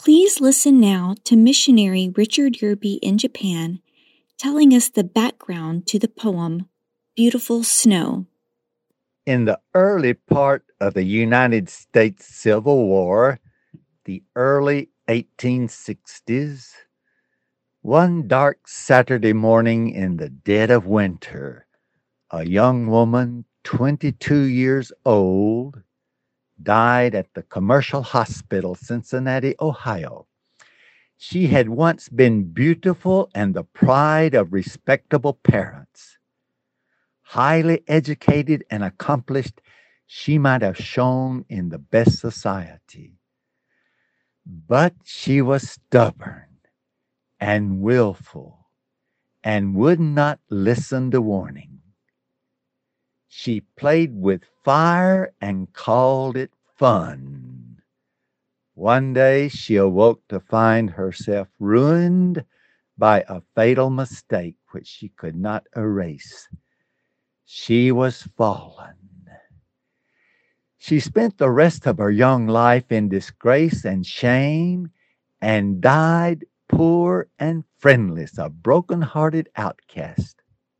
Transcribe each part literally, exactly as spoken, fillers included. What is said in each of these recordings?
Please listen now to missionary Richard Yerby in Japan telling us the background to the poem, Beautiful Snow. In the early part of the United States Civil War, the early eighteen sixties, one dark Saturday morning in the dead of winter, a young woman, twenty-two years old, died at the Commercial Hospital, Cincinnati, Ohio. She had once been beautiful and the pride of respectable parents. Highly educated and accomplished, she might have shone in the best society. But she was stubborn and willful and would not listen to warning. She played with fire and called it fun. One day she awoke to find herself ruined by a fatal mistake which she could not erase. She was fallen. She spent the rest of her young life in disgrace and shame and died poor and friendless, a broken-hearted outcast.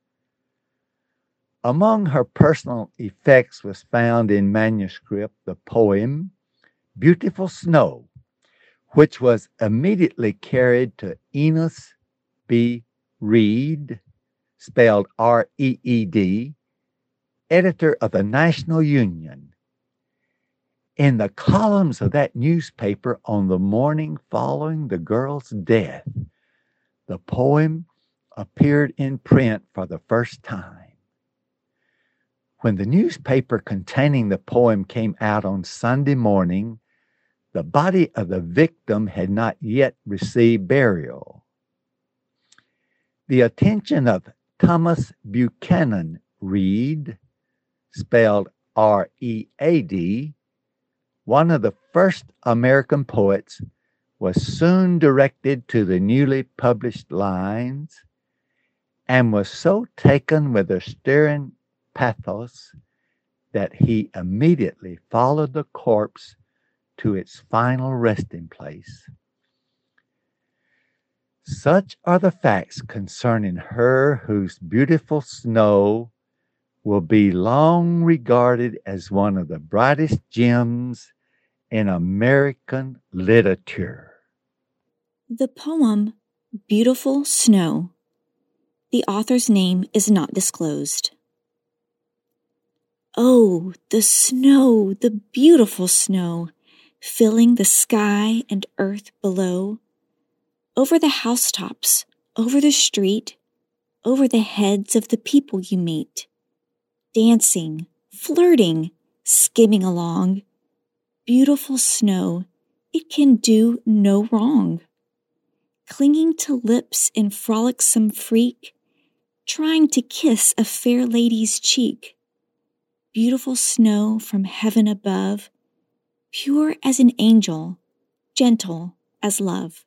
Among her personal effects was found in manuscript the poem Beautiful Snow, which was immediately carried to Enos B. Reed, spelled R E E D, editor of the National Union. In the columns of that newspaper on the morning following the girl's death, the poem appeared in print for the first time. When the newspaper containing the poem came out on Sunday morning, the body of the victim had not yet received burial. The attention of Thomas Buchanan Read, spelled R E A D, one of the first American poets, was soon directed to the newly published lines and was so taken with their stirring pathos that he immediately followed the corpse to its final resting place. Such are the facts concerning her whose beautiful snow will be long regarded as one of the brightest gems in American literature. The poem, Beautiful Snow. The author's name is not disclosed. Oh, the snow, the beautiful snow, filling the sky and earth below, over the housetops, over the street, over the heads of the people you meet, dancing, flirting, skimming along. Beautiful snow, it can do no wrong. Clinging to lips in frolicsome freak, trying to kiss a fair lady's cheek. Beautiful snow from heaven above, pure as an angel, gentle as love.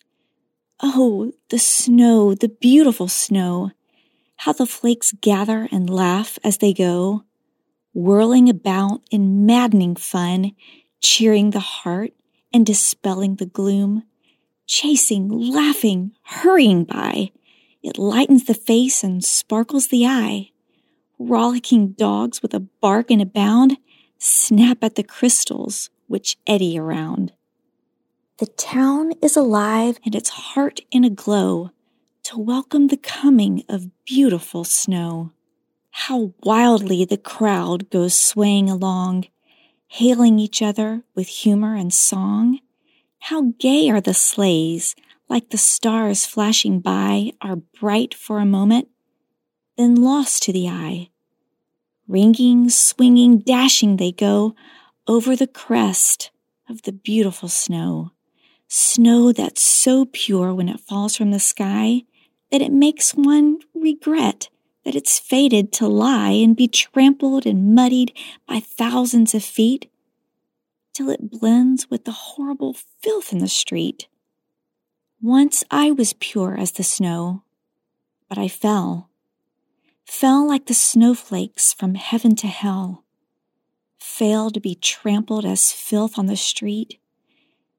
Oh, the snow, the beautiful snow, how the flakes gather and laugh as they go, whirling about in maddening fun, cheering the heart and dispelling the gloom, chasing, laughing, hurrying by. It lightens the face and sparkles the eye. Rollicking dogs with a bark and a bound snap at the crystals which eddy around. The town is alive and its heart in a glow to welcome the coming of beautiful snow. How wildly the crowd goes swaying along, hailing each other with humor and song. How gay are the sleighs, like the stars flashing by, are bright for a moment, then lost to the eye. Ringing, swinging, dashing they go over the crest of the beautiful snow. Snow that's so pure when it falls from the sky that it makes one regret that it's fated to lie and be trampled and muddied by thousands of feet, till it blends with the horrible filth in the street. Once I was pure as the snow, but I fell, fell like the snowflakes from heaven to hell, failed to be trampled as filth on the street,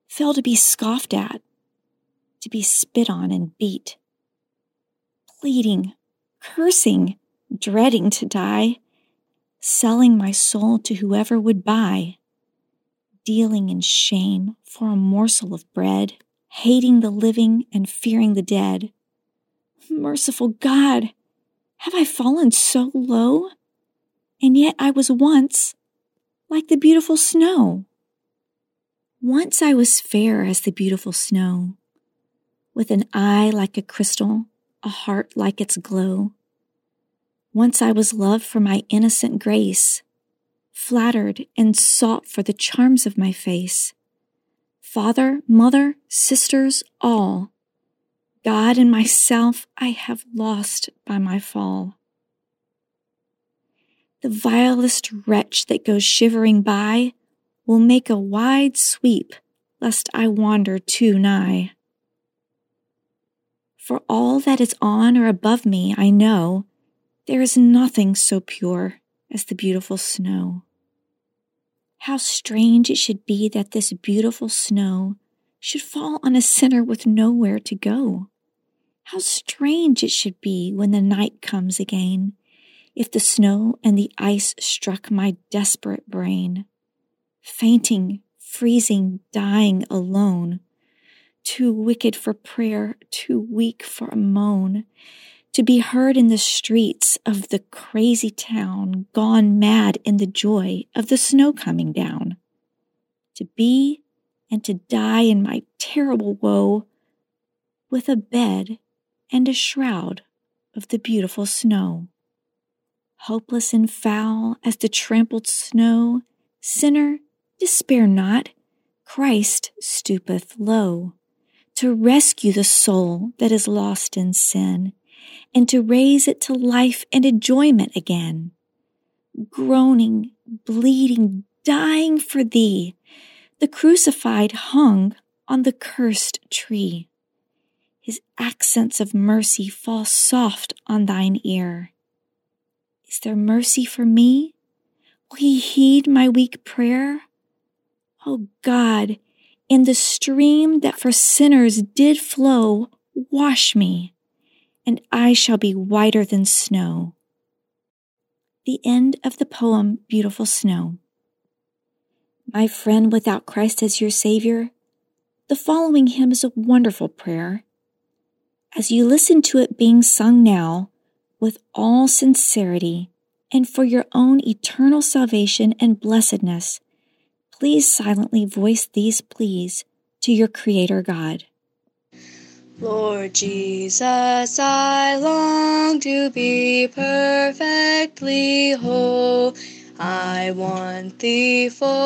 fell to be scoffed at, to be spit on and beat, pleading, cursing, dreading to die, selling my soul to whoever would buy, dealing in shame for a morsel of bread, hating the living and fearing the dead. Merciful God, have I fallen so low? And yet I was once like the beautiful snow. Once I was fair as the beautiful snow, with an eye like a crystal, a heart like its glow. Once I was loved for my innocent grace, flattered and sought for the charms of my face. Father, mother, sisters, all, God and myself I have lost by my fall. The vilest wretch that goes shivering by will make a wide sweep, lest I wander too nigh. For all that is on or above me, I know there is nothing so pure as the beautiful snow. How strange it should be that this beautiful snow should fall on a sinner with nowhere to go. How strange it should be when the night comes again, if the snow and the ice struck my desperate brain. Fainting, freezing, dying alone, too wicked for prayer, too weak for a moan, to be heard in the streets of the crazy town, gone mad in the joy of the snow coming down. To be and to die in my terrible woe, with a bed and a shroud of the beautiful snow. Hopeless and foul as the trampled snow, sinner, despair not, Christ stoopeth low, to rescue the soul that is lost in sin, and to raise it to life and enjoyment again. Groaning, bleeding, dying for thee, the crucified hung on the cursed tree. His accents of mercy fall soft on thine ear. Is there mercy for me? Will he heed my weak prayer? O God, in the stream that for sinners did flow, wash me, and I shall be whiter than snow. The end of the poem, Beautiful Snow. My friend, without Christ as your Savior, the following hymn is a wonderful prayer. As you listen to it being sung now, with all sincerity, and for your own eternal salvation and blessedness, please silently voice these pleas to your Creator God. Lord Jesus, I long to be perfectly whole. I want Thee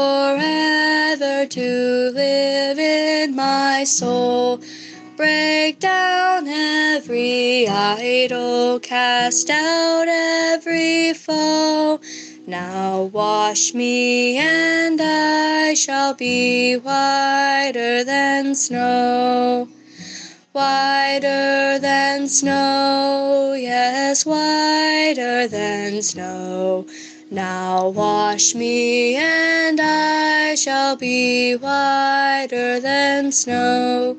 forever to live in my soul. Break down every idol, cast out every foe. Now wash me and I shall be whiter than snow. Whiter than snow, yes, whiter than snow. Now wash me and I shall be whiter than snow.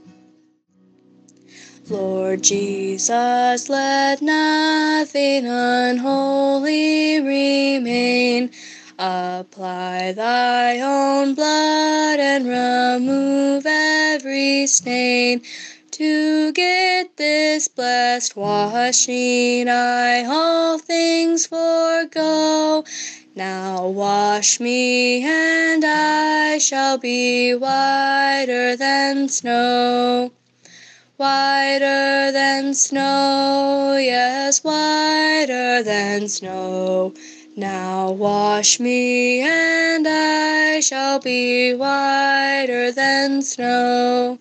Lord Jesus, let nothing unholy remain. Apply Thy own blood and remove every stain. To get this blessed washing, I all things forego. Now wash me and I shall be whiter than snow. Whiter than snow, yes, whiter than snow. Now wash me and I shall be whiter than snow.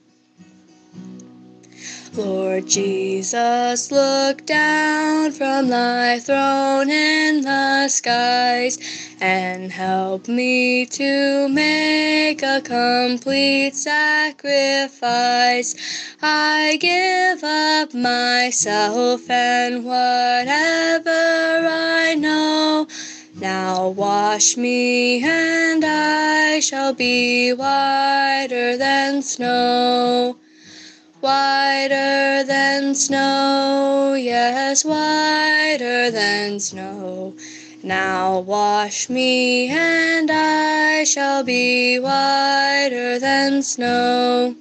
Lord Jesus, look down from Thy throne in the skies and help me to make a complete sacrifice. I give up myself and whatever I know. Now wash me, and I shall be whiter than snow. Whiter than snow, yes, whiter than snow. Now wash me, and I shall be whiter than snow.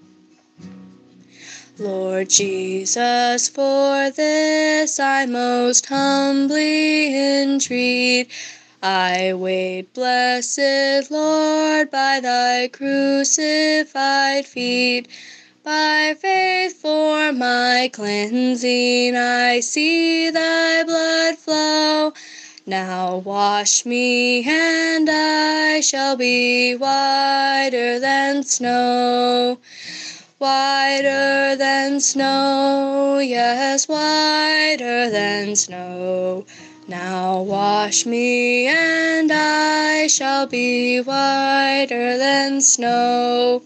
Lord Jesus, for this I most humbly entreat. I wait, blessed Lord, by thy crucified feet. By faith for my cleansing I see thy blood flow. Now wash me, and I shall be whiter than snow. Whiter than snow, yes, whiter than snow. Now wash me, and I shall be whiter than snow.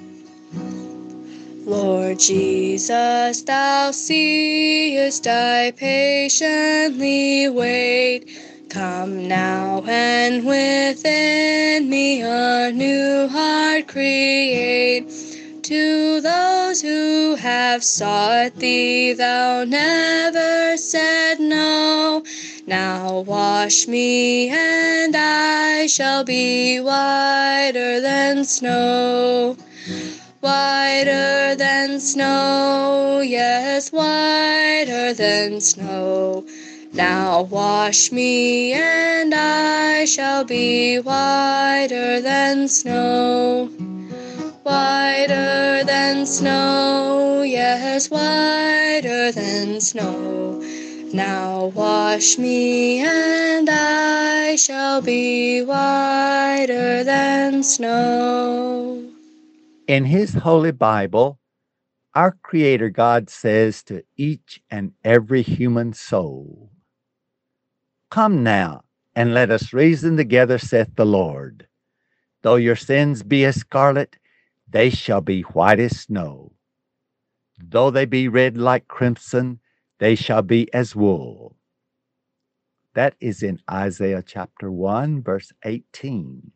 Lord Jesus, thou seest I patiently wait. Come now and within me a new heart create. To those who have sought thee, thou never said no. Now wash me, and I shall be whiter than snow. Whiter than snow, yes, whiter than snow. Now wash me, and I shall be whiter than snow. Whiter than snow, yes, whiter than snow. Now wash me, and I shall be whiter than snow. In His Holy Bible, our Creator God says to each and every human soul, "Come now, and let us reason together, saith the Lord. Though your sins be as scarlet, they shall be white as snow. Though they be red like crimson, they shall be as wool." That is in Isaiah chapter one, verse eighteen.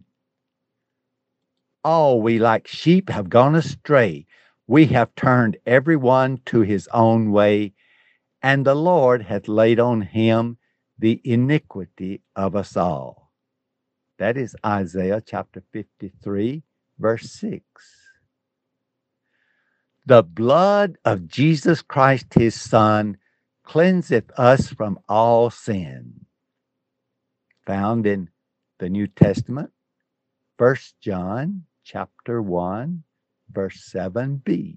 All we like sheep have gone astray. We have turned every one to his own way, and the Lord hath laid on him the iniquity of us all. That is Isaiah chapter fifty-three, verse six. The blood of Jesus Christ his Son cleanseth us from all sin. Found in the New Testament, First John chapter one, verse seven b.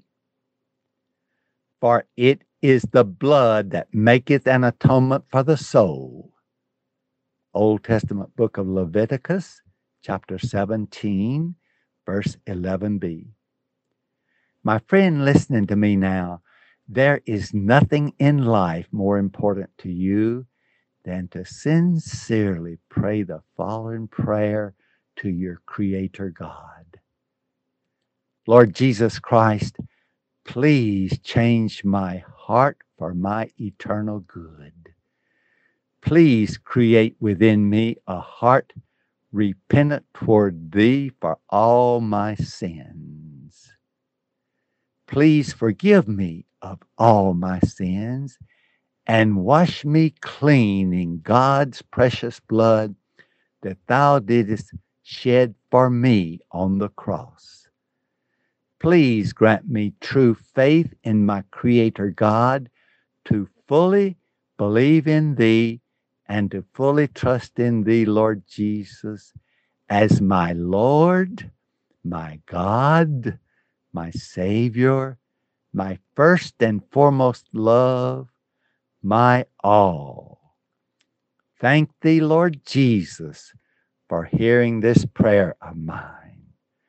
For it is the blood that maketh an atonement for the soul. Old Testament book of Leviticus, chapter seventeen, verse eleven b. My friend listening to me now, there is nothing in life more important to you than to sincerely pray the following prayer to your Creator God. Lord Jesus Christ, please change my heart for my eternal good. Please create within me a heart repentant toward Thee for all my sins. Please forgive me of all my sins and wash me clean in God's precious blood that Thou didst shed for me on the cross. Please grant me true faith in my Creator God to fully believe in Thee and to fully trust in Thee, Lord Jesus, as my Lord, my God, my Savior, my first and foremost love, my all. Thank Thee, Lord Jesus, for hearing this prayer of mine.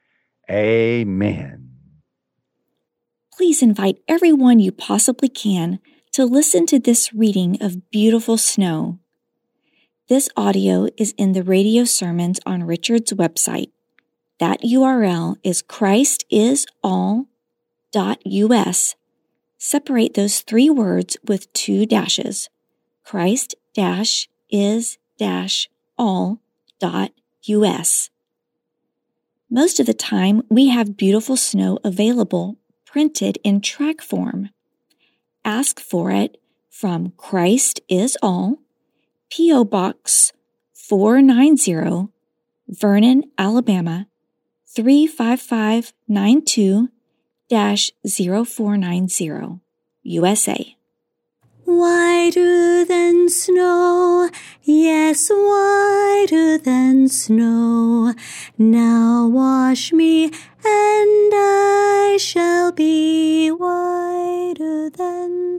Amen. Please invite everyone you possibly can to listen to this reading of Beautiful Snow. This audio is in the radio sermons on Richard's website. That U R L is christisall dot U S. Separate those three words with two dashes. Christ dash is dash all dot U S. Most of the time, we have beautiful snow available printed in track form. Ask for it from Christ is All, P O. Box four ninety, Vernon, Alabama three five five nine two dash zero four nine zero, U S A. Whiter than snow, yes, whiter than snow. Now wash me, and I shall be whiter than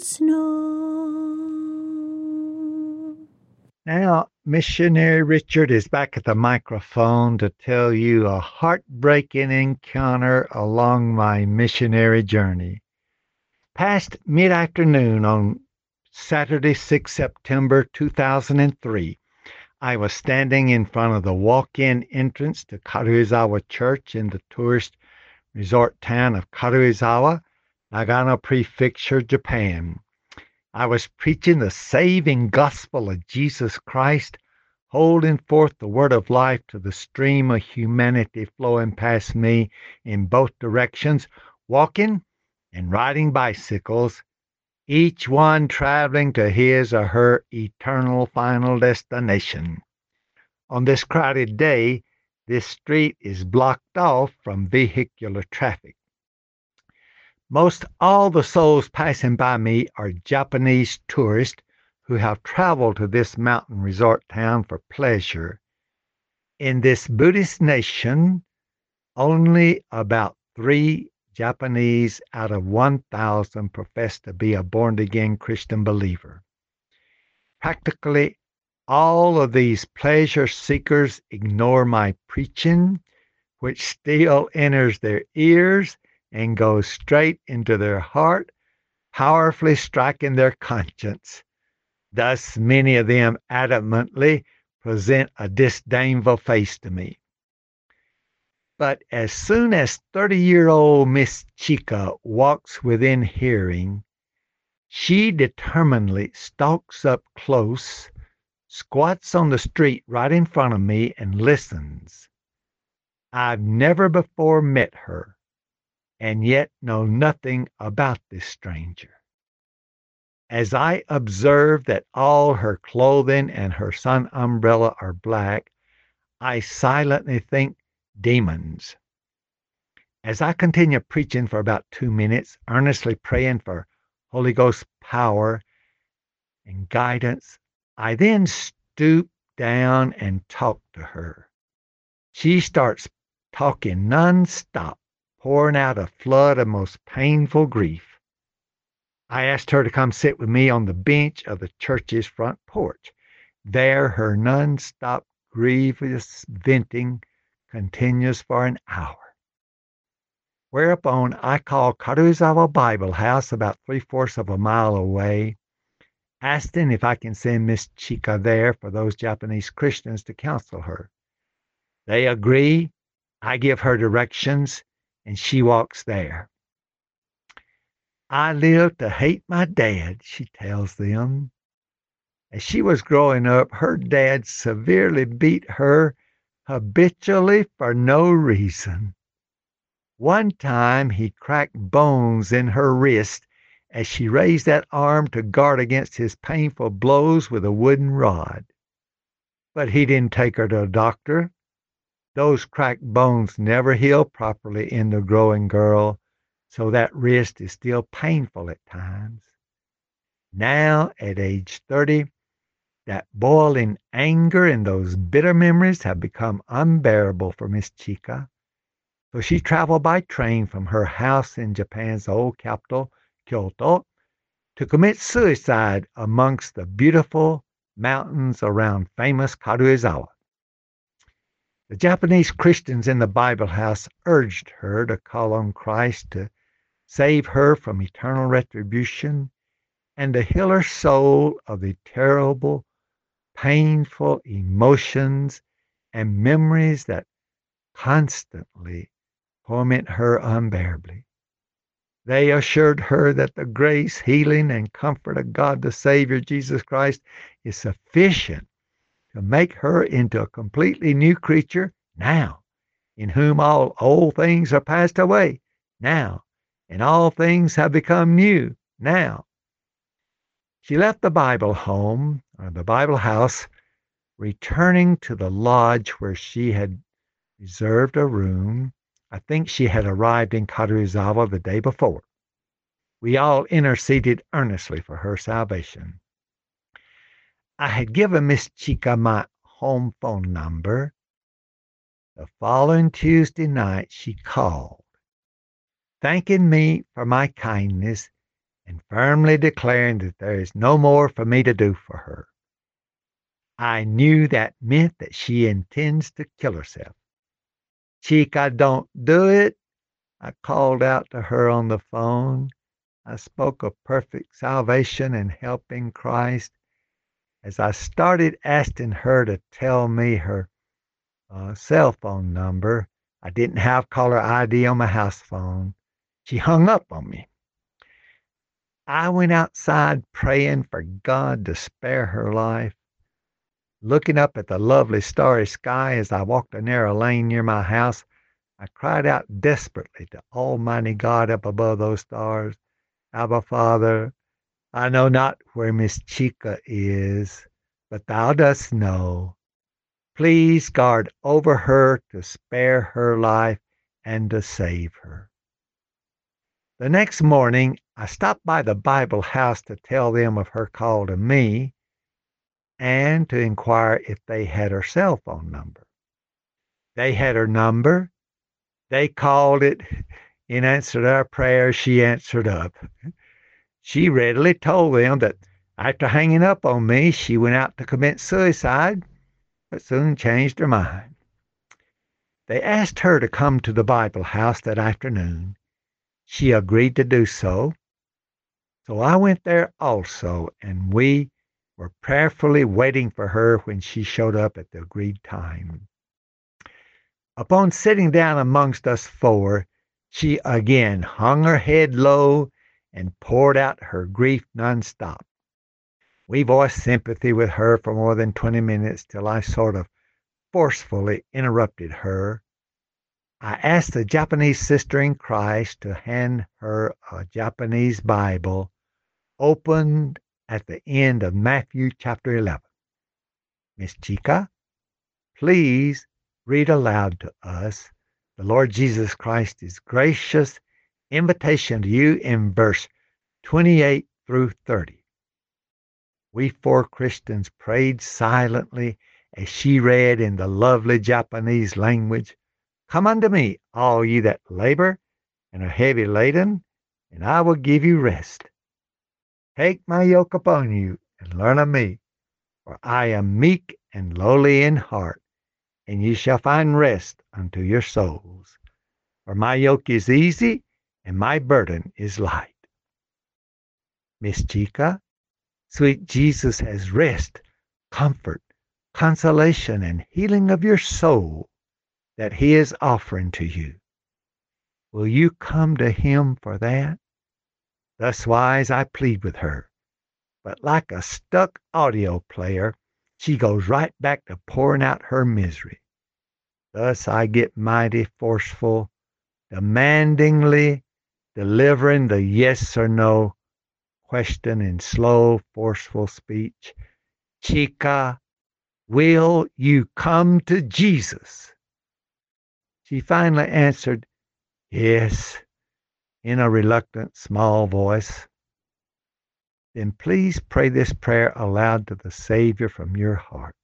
snow. Now, Missionary Richard is back at the microphone to tell you a heartbreaking encounter along my missionary journey. Past mid-afternoon on Saturday, the sixth of September two thousand three, I was standing in front of the walk-in entrance to Karuizawa Church in the tourist resort town of Karuizawa, Nagano Prefecture, Japan. I was preaching the saving gospel of Jesus Christ, holding forth the word of life to the stream of humanity flowing past me in both directions, walking and riding bicycles, each one traveling to his or her eternal final destination. On this crowded day, this street is blocked off from vehicular traffic. Most all the souls passing by me are Japanese tourists who have traveled to this mountain resort town for pleasure. In this Buddhist nation, only about three Japanese out of one thousand profess to be a born-again Christian believer. Practically all of these pleasure seekers ignore my preaching, which still enters their ears and goes straight into their heart, powerfully striking their conscience. Thus, many of them adamantly present a disdainful face to me. But as soon as thirty-year-old Miss Chika walks within hearing, she determinedly stalks up close, squats on the street right in front of me, and listens. I've never before met her, and yet know nothing about this stranger. As I observe that all her clothing and her sun umbrella are black, I silently think demons. As I continue preaching for about two minutes, earnestly praying for Holy Ghost power and guidance, I then stoop down and talk to her. She starts talking nonstop, pouring out a flood of most painful grief. I asked her to come sit with me on the bench of the church's front porch. There, her nonstop grievous venting continues for an hour. Whereupon I called Karuizawa Bible House about three-fourths of a mile away, asking if I can send Miss Chika there for those Japanese Christians to counsel her. They agree, I give her directions, and she walks there. I lived to hate my dad, she tells them. As she was growing up, her dad severely beat her habitually for no reason. One time he cracked bones in her wrist as she raised that arm to guard against his painful blows with a wooden rod. But he didn't take her to a doctor. Those cracked bones never heal properly in the growing girl, so that wrist is still painful at times. Now, at age thirty, that boiling anger and those bitter memories have become unbearable for Miss Chika. So she traveled by train from her house in Japan's old capital, Kyoto, to commit suicide amongst the beautiful mountains around famous Karuizawa. The Japanese Christians in the Bible house urged her to call on Christ to save her from eternal retribution and to heal her soul of the terrible, painful emotions and memories that constantly torment her unbearably. They assured her that the grace, healing, and comfort of God the Savior, Jesus Christ, is sufficient to make her into a completely new creature now, in whom all old things are passed away now, and all things have become new now. She left the Bible home, or the Bible house, returning to the lodge where she had reserved a room. I think she had arrived in Karuizawa the day before. We all interceded earnestly for her salvation. I had given Miss Chika my home phone number. The following Tuesday night she called, thanking me for my kindness and firmly declaring that there is no more for me to do for her. I knew that meant that she intends to kill herself. Chica, don't do it, I called out to her on the phone. I spoke of perfect salvation and help in Christ as I started asking her to tell me her uh, cell phone number. I didn't have caller I D on my house phone. She hung up on me. I went outside praying for God to spare her life. Looking up at the lovely starry sky as I walked a narrow lane near my house, I cried out desperately to Almighty God up above those stars, Abba, Father, I know not where Miss Chika is, but thou dost know. Please guard over her to spare her life and to save her. The next morning, I stopped by the Bible house to tell them of her call to me and to inquire if they had her cell phone number. They had her number. They called it. In answer to our prayers, she answered up. She readily told them that after hanging up on me, she went out to commit suicide, but soon changed her mind. They asked her to come to the Bible house that afternoon. She agreed to do so. So I went there also, and we were prayerfully waiting for her when she showed up at the agreed time. Upon sitting down amongst us four, she again hung her head low and poured out her grief nonstop. We voiced sympathy with her for more than twenty minutes till I sort of forcefully interrupted her. I asked the Japanese sister in Christ to hand her a Japanese Bible opened at the end of Matthew chapter eleven. Miss Chika, please read aloud to us the Lord Jesus Christ's gracious invitation to you in verse twenty-eight through thirty. We four Christians prayed silently as she read in the lovely Japanese language, Come unto me, all ye that labor and are heavy laden, and I will give you rest. Take my yoke upon you and learn of me, for I am meek and lowly in heart, and ye shall find rest unto your souls. For my yoke is easy and my burden is light. Miss Chika, sweet Jesus has rest, comfort, consolation, and healing of your soul that he is offering to you. Will you come to him for that? Thus wise I plead with her, but like a stuck audio player, she goes right back to pouring out her misery. Thus I get mighty forceful, demandingly delivering the yes or no question in slow, forceful speech. Chika, will you come to Jesus? She finally answered, yes, in a reluctant, small voice. Then please pray this prayer aloud to the Savior from your heart.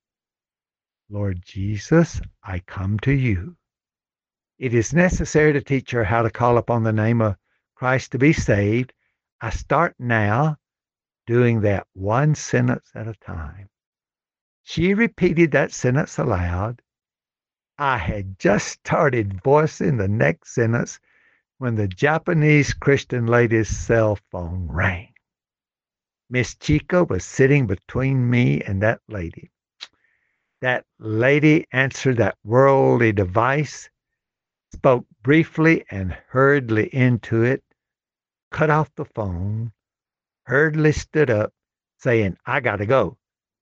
Lord Jesus, I come to you. It is necessary to teach her how to call upon the name of Christ to be saved. I start now doing that one sentence at a time. She repeated that sentence aloud. I had just started voicing the next sentence when the Japanese Christian lady's cell phone rang. Miss Chika was sitting between me and that lady. That lady answered that worldly device, spoke briefly and hurriedly into it, cut off the phone, hurriedly stood up, saying, I gotta go.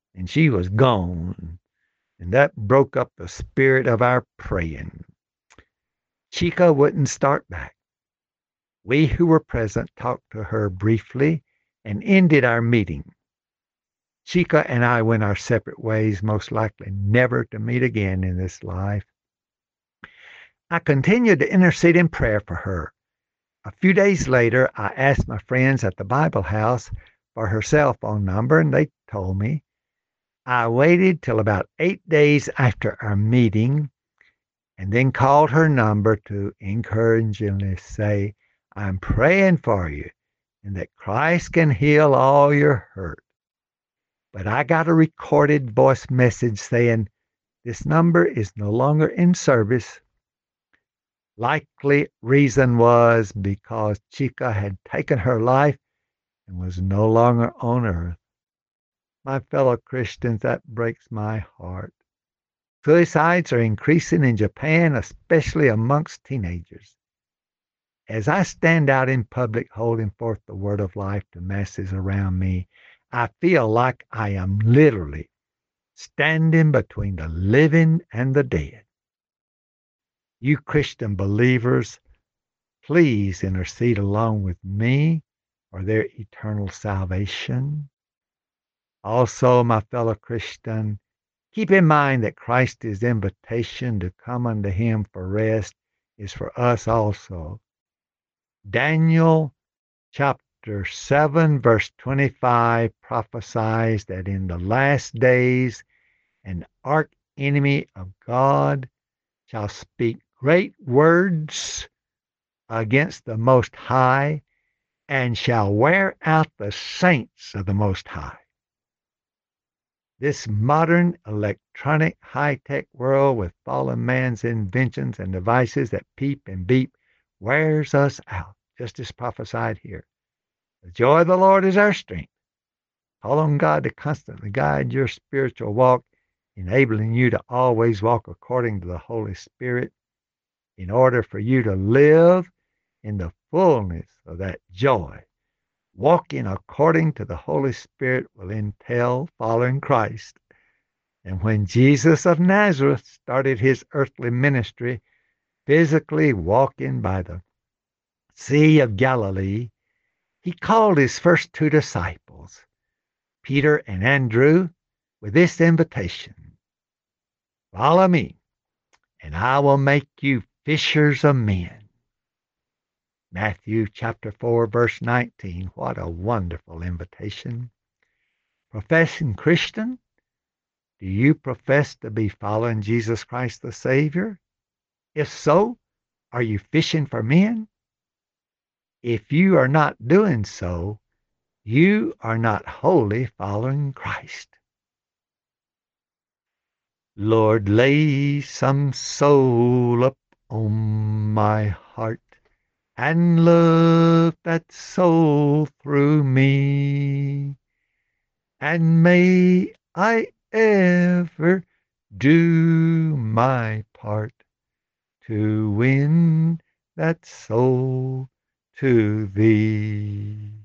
and she was gone. And that broke up the spirit of our praying. Chica wouldn't start back. We who were present talked to her briefly and ended our meeting. Chica and I went our separate ways, most likely never to meet again in this life. I continued to intercede in prayer for her. A few days later, I asked my friends at the Bible house for her cell phone number, and they told me. I waited till about eight days after our meeting and then called her number to encouragingly say, I'm praying for you and that Christ can heal all your hurt. But I got a recorded voice message saying, this number is no longer in service. Likely reason was because Chica had taken her life and was no longer on earth. My fellow Christians, that breaks my heart. Suicides are increasing in Japan, especially amongst teenagers. As I stand out in public holding forth the word of life to masses around me, I feel like I am literally standing between the living and the dead. You Christian believers, please intercede along with me for their eternal salvation. Also, my fellow Christian, keep in mind that Christ's invitation to come unto him for rest is for us also. Daniel chapter seven, verse twenty-five prophesies that in the last days an arch enemy of God shall speak great words against the Most High and shall wear out the saints of the Most High. This modern electronic high-tech world with fallen man's inventions and devices that peep and beep wears us out, just as prophesied here. The joy of the Lord is our strength. Call on God to constantly guide your spiritual walk, enabling you to always walk according to the Holy Spirit in order for you to live in the fullness of that joy. Walking according to the Holy Spirit will entail following Christ. And when Jesus of Nazareth started his earthly ministry, physically walking by the Sea of Galilee, he called his first two disciples, Peter and Andrew, with this invitation, follow me, and I will make you fishers of men. Matthew chapter four, verse nineteen. What a wonderful invitation. Professing Christian, do you profess to be following Jesus Christ the Savior? If so, are you fishing for men? If you are not doing so, you are not wholly following Christ. Lord, lay some soul up on my heart, and love that soul through me. And may I ever do my part to win that soul to thee.